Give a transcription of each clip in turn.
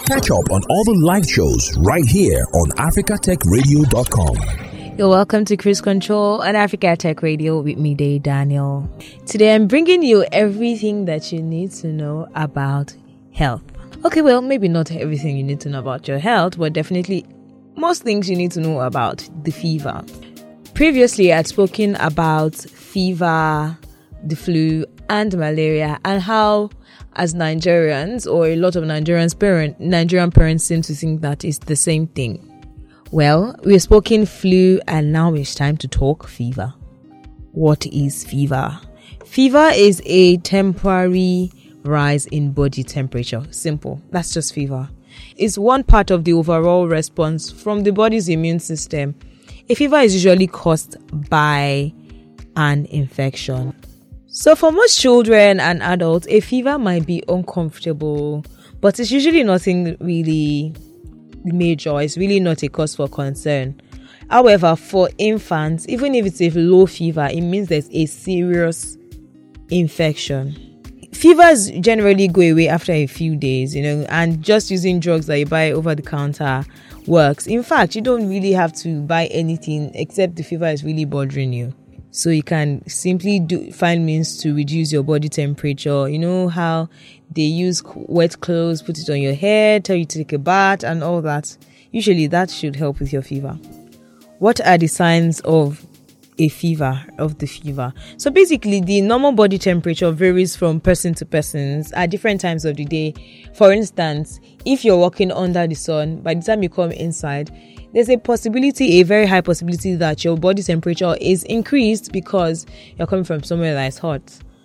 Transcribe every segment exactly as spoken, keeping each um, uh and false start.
Catch up on all the live shows right here on africa tech radio dot com. You're welcome to Cruise Control on Africa Tech Radio with me, Day Daniel. Today I'm bringing you everything that you need to know about health. Okay, well, maybe not everything you need to know about your health, but definitely most things you need to know about the fever. Previously, I had spoken about fever, the flu, and malaria, and how, as Nigerians, or a lot of Nigerians parent, Nigerian parents seem to think that it's the same thing. Well, we've spoken flu, and now it's time to talk fever. What is fever? Fever is a temporary rise in body temperature. Simple. That's just fever. It's one part of the overall response from the body's immune system. A fever is usually caused by an infection. So for most children and adults, a fever might be uncomfortable, but it's usually nothing really major. It's really not a cause for concern. However, for infants, even if it's a low fever, it means there's a serious infection. Fevers generally go away after a few days, you know, and just using drugs that you buy over the counter works. In fact, you don't really have to buy anything except the fever is really bothering you. So you can simply do find means to reduce your body temperature. You know how they use wet clothes, put it on your head, tell you to take a bath and all that. Usually that should help with your fever. What are the signs of a fever, of the fever? So basically, the normal body temperature varies from person to person at different times of the day. For instance, if you're walking under the sun, by the time you come inside, there's a possibility, a very high possibility that your body temperature is increased because you're coming from somewhere that's hot.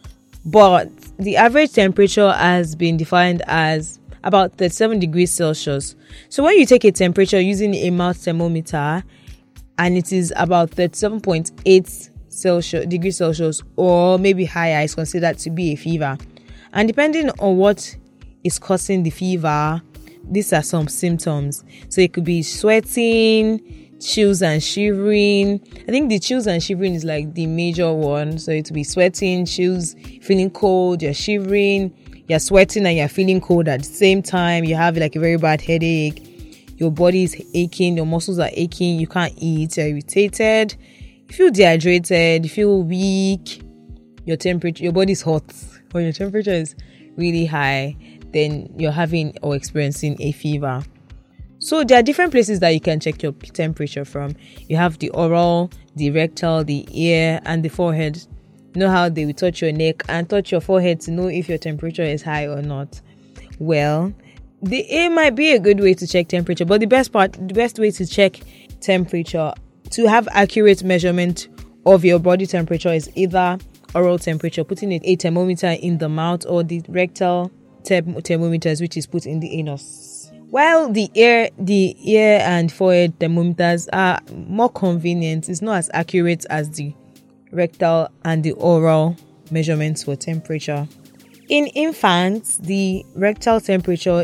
But the average temperature has been defined as about thirty-seven degrees Celsius. So when you take a temperature using a mouth thermometer and it is about thirty-seven point eight Celsius, degrees Celsius or maybe higher, is considered to be a fever. And depending on what is causing the fever, these are some symptoms. So it could be sweating, chills and shivering. I think the chills and shivering is like the major one. So it will be sweating, chills, feeling cold, you're shivering, you're sweating and you're feeling cold at the same time. You have like a very bad headache. Your body is aching, your muscles are aching, you can't eat, you're irritated, you feel dehydrated, you feel weak, your temperature, your body is hot, or your temperature is really high, then you're having or experiencing a fever. So there are different places that you can check your temperature from. You have the oral, the rectal, the ear, and the forehead. You know how they will touch your neck and touch your forehead to know if your temperature is high or not. Well, the ear might be a good way to check temperature, but the best part, the best way to check temperature, to have accurate measurement of your body temperature, is either oral temperature, putting a, a thermometer in the mouth, or the rectal Term- thermometers, which is put in the anus. While the ear, the ear and forehead thermometers are more convenient, it's not as accurate as the rectal and the oral measurements for temperature. In infants, the rectal temperature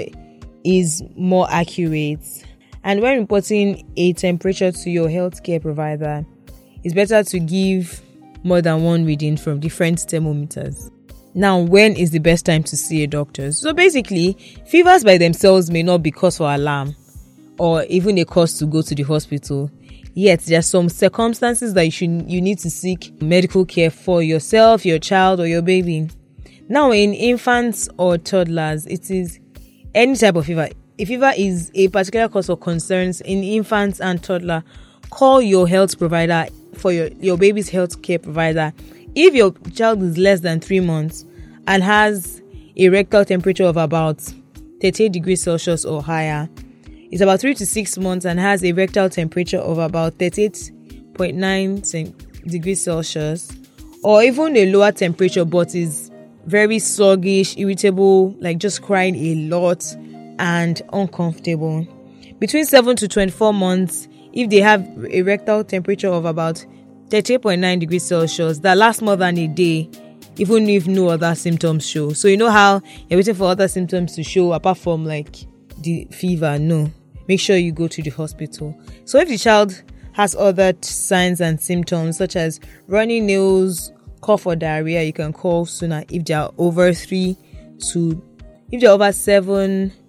is more accurate, and when reporting a temperature to your healthcare provider, it's better to give more than one reading from different thermometers. Now, when is the best time to see a doctor? So basically, fevers by themselves may not be cause for alarm or even a cause to go to the hospital. Yet, there are some circumstances that you should you need to seek medical care for yourself, your child, or your baby. Now, in infants or toddlers, it is any type of fever. If fever is a particular cause of concerns in infants and toddler, call your health provider for your, your baby's health care provider. If your child is less than three months and has a rectal temperature of about thirty-eight degrees Celsius or higher, is about three to six months and has a rectal temperature of about thirty-eight point nine degrees Celsius, or even a lower temperature but is very sluggish, irritable, like just crying a lot and uncomfortable. Between seven to twenty-four months, if they have a rectal temperature of about thirty-eight point nine degrees Celsius that lasts more than a day, even if no other symptoms show. So you know how you're waiting for other symptoms to show apart from like the fever? No. Make sure you go to the hospital. So if the child has other t- signs and symptoms such as runny nose, cough or diarrhea, you can call sooner. If they are over three to, if they're over seven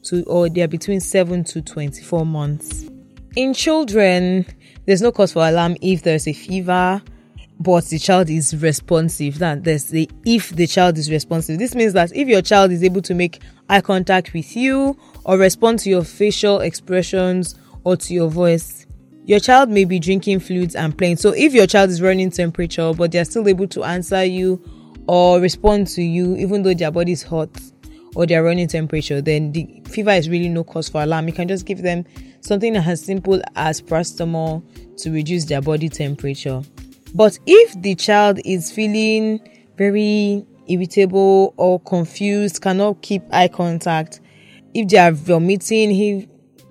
to, or they are between seven to twenty-four months. In children, there's no cause for alarm if there's a fever, but the child is responsive. That there's the if the child is responsive. This means that if your child is able to make eye contact with you or respond to your facial expressions or to your voice, your child may be drinking fluids and playing. So if your child is running temperature, but they're still able to answer you or respond to you, even though their body is hot or they're running temperature, then the fever is really no cause for alarm. You can just give them something as simple as paracetamol to reduce their body temperature. But if the child is feeling very irritable or confused, cannot keep eye contact, if they are vomiting, if,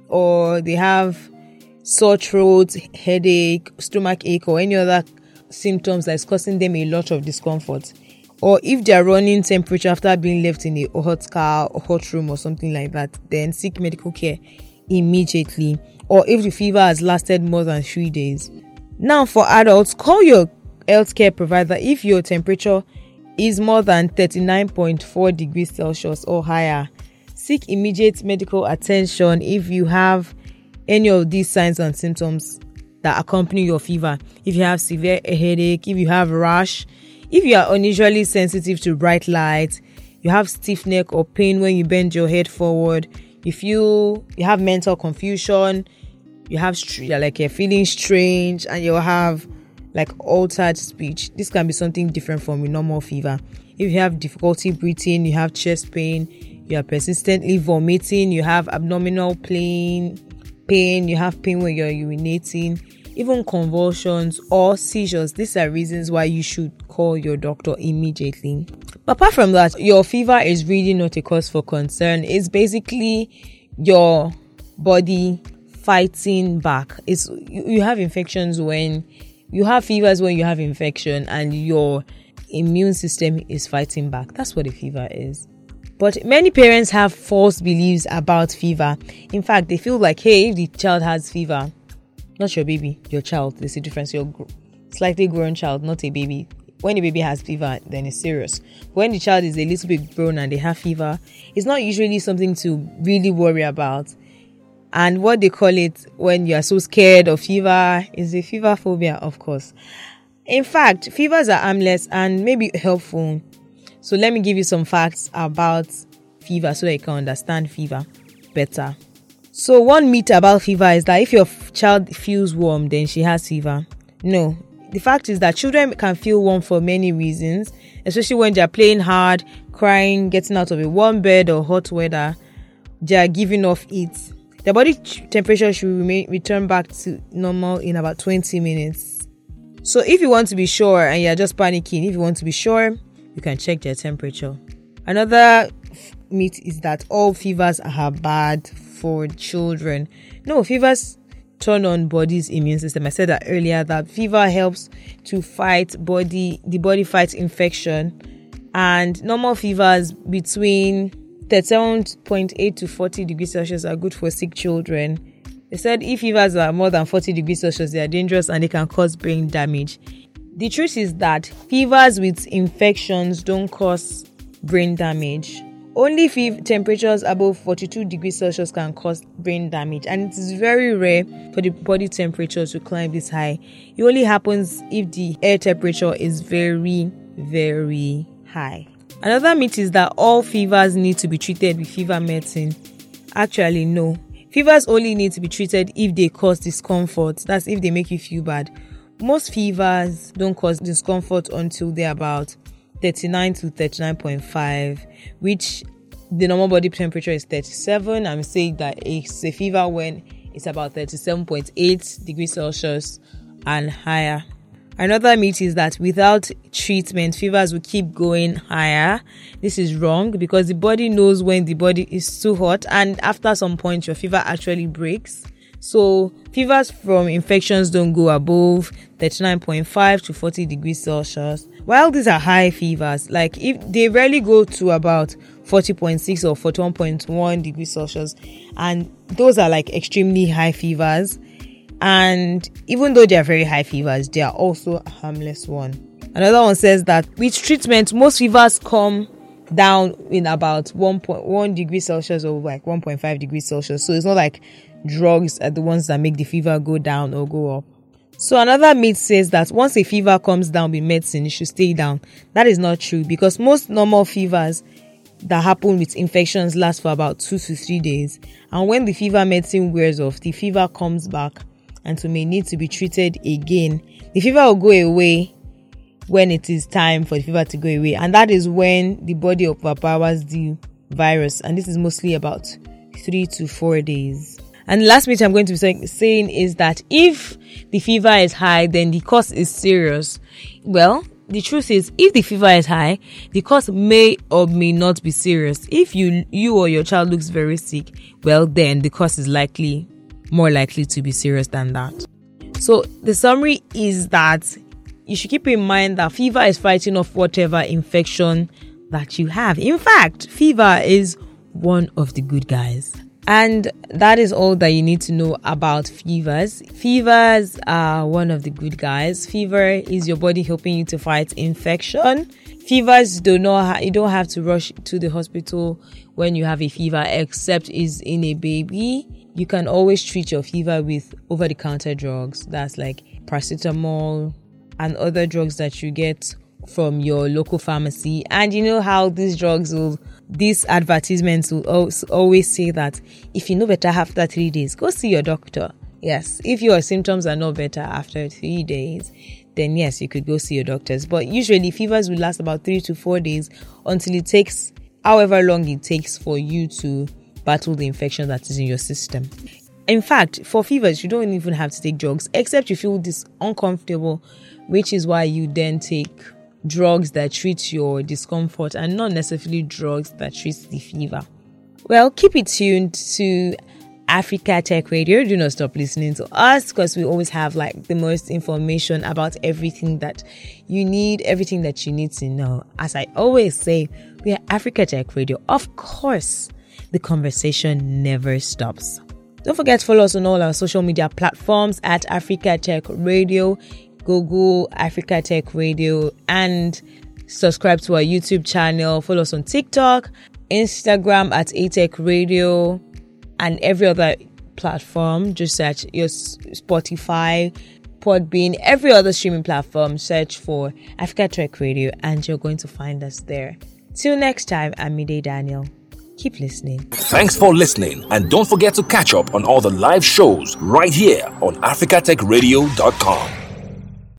or they have sore throat, headache, stomach ache, or any other symptoms that is causing them a lot of discomfort, or if they are running temperature after being left in a hot car or hot room or something like that, then seek medical care immediately. Or if the fever has lasted more than three days. Now, for adults, call your healthcare provider if your temperature is more than thirty-nine point four degrees Celsius or higher. Seek immediate medical attention if you have any of these signs and symptoms that accompany your fever. If you have severe headache, if you have rash, if you are unusually sensitive to bright light, you have stiff neck or pain when you bend your head forward, you feel you have mental confusion, you have you're like you're feeling strange, and you'll have like altered speech. This can be something different from a normal fever. If you have difficulty breathing, you have chest pain, you are persistently vomiting, you have abdominal pain, pain, you have pain when you're urinating, even convulsions or seizures, these are reasons why you should call your doctor immediately. But apart from that, your fever is really not a cause for concern. It's basically your body fighting back. It's you, you have infections when you have fevers when you have infection, and your immune system is fighting back. That's what a fever is. But many parents have false beliefs about fever. In fact, they feel like, hey, if the child has fever, not your baby, your child, there's a difference. Your slightly grown child, not a baby. When a baby has fever, then it's serious. When the child is a little bit grown and they have fever, it's not usually something to really worry about. And what they call it when you are so scared of fever is a fever phobia, of course. In fact, fevers are harmless and maybe helpful. So let me give you some facts about fever so that you can understand fever better. So one myth about fever is that if your child feels warm, then she has fever. No. The fact is that children can feel warm for many reasons, especially when they are playing hard, crying, getting out of a warm bed or hot weather. They are giving off heat. Their body temperature should remain return back to normal in about twenty minutes. So if you want to be sure and you're just panicking, if you want to be sure, you can check their temperature. Another myth is that all fevers are bad for children. No, fevers turn on body's immune system. I said that earlier, that fever helps to fight body, the body fights infection, and normal fevers between thirty-seven point eight to forty degrees Celsius are good for sick children. They said if fevers are more than forty degrees Celsius, they are dangerous and they can cause brain damage. The truth is that fevers with infections don't cause brain damage. Only fever temperatures above forty-two degrees Celsius can cause brain damage, and it is very rare for the body temperature to climb this high. It only happens if the air temperature is very, very high. Another myth is that all fevers need to be treated with fever medicine. Actually, no. Fevers only need to be treated if they cause discomfort. That's if they make you feel bad. Most fevers don't cause discomfort until they're about thirty-nine to thirty-nine point five, which the normal body temperature is thirty-seven. I'm saying that it's a fever when it's about thirty-seven point eight degrees Celsius and higher. Another myth is that without treatment, fevers will keep going higher. This is wrong because the body knows when the body is too hot, and after some point, your fever actually breaks. So fevers from infections don't go above thirty-nine point five to forty degrees Celsius. While these are high fevers, like if they rarely go to about forty point six or forty-one point one degrees Celsius, and those are like extremely high fevers. And even though they are very high fevers, they are also a harmless one. Another one says that with treatment, most fevers come down in about one point one degree Celsius or like one point five degrees Celsius. So it's not like drugs are the ones that make the fever go down or go up. So another myth says that once a fever comes down with medicine, it should stay down. That is not true, because most normal fevers that happen with infections last for about two to three days. And when the fever medicine wears off, the fever comes back and so may need to be treated again. The fever will go away when it is time for the fever to go away. And that is when the body overpowers the virus. And this is mostly about three to four days. And the last myth I'm going to be say- saying is that if the fever is high, then the cause is serious. Well, the truth is, if the fever is high, the cause may or may not be serious. If you you or your child looks very sick, well, then the cause is likely, more likely to be serious than that. So the summary is that you should keep in mind that fever is fighting off whatever infection that you have. In fact, fever is one of the good guys. And that is all that you need to know about fevers. Fevers are one of the good guys. Fever is your body helping you to fight infection. Fevers do not ha- you don't have to rush to the hospital when you have a fever, except is in a baby. You can always treat your fever with over-the-counter drugs. That's like paracetamol and other drugs that you get from your local pharmacy. And you know how these drugs will, these advertisements will always say that if you know better after three days, go see your doctor. Yes, if your symptoms are not better after three days, then yes, you could go see your doctors. But usually fevers will last about three to four days until it takes however long it takes for you to battle the infection that is in your system. In fact, for fevers, you don't even have to take drugs, except you feel this uncomfortable, which is why you then take drugs that treat your discomfort and not necessarily drugs that treat the fever. Well, keep it tuned to Africa Tech Radio. Do not stop listening to us, because we always have like the most information about everything that you need, everything that you need to know. As I always say, we are Africa Tech Radio. Of course, the conversation never stops. Don't forget to follow us on all our social media platforms at Africa Tech Radio. Google Africa Tech Radio and subscribe to our YouTube channel. Follow us on TikTok, Instagram at A Tech Radio, and every other platform. Just search your Spotify, Podbean, every other streaming platform. Search for Africa Tech Radio and you're going to find us there. Till next time, I'm Midday Daniel. Keep listening. Thanks for listening, and don't forget to catch up on all the live shows right here on africa tech radio dot com.